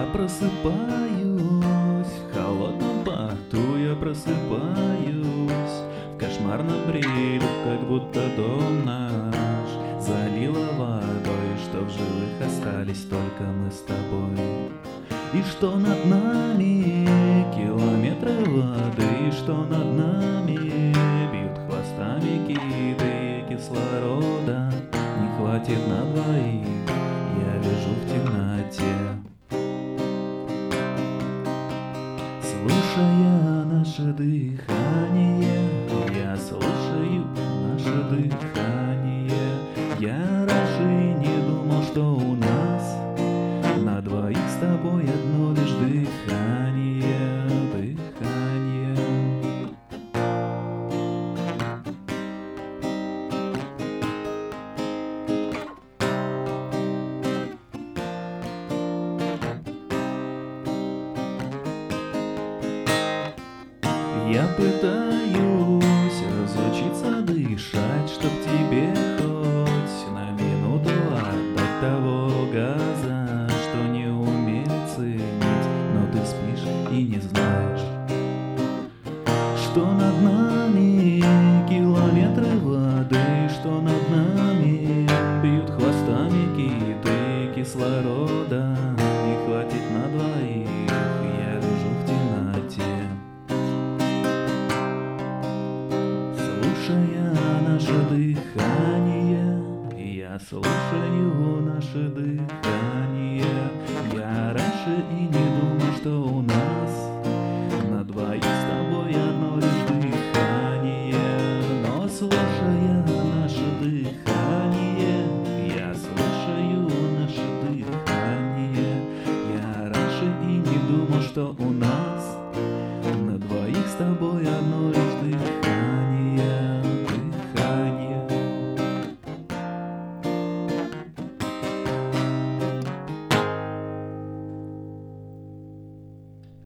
просыпаюсь, в холодном поту я просыпаюсь, в кошмарном бреду, как будто дом наш залило водой, что в живых остались только мы с тобой. И что над нами километры воды, и что над нами бьют хвостами киты, кислорода не хватит на двоих, я лежу в темноте. Слушая наше дыхание, я слушаю наше дыхание. Я раньше не думал, что у нас на двоих с тобой одно лишь дыхание, дыхание. Я пытаюсь разучиться дышать, чтоб тебе хоть на минуту отдать того газа, что не умеет ценить, но ты спишь и не знаешь, что над нами километры воды, что над нами бьют хвостами киты, кислорода не хватит на двоих, я лежу в темноте. Слушая наше дыхание, я слушаю наше дыхание.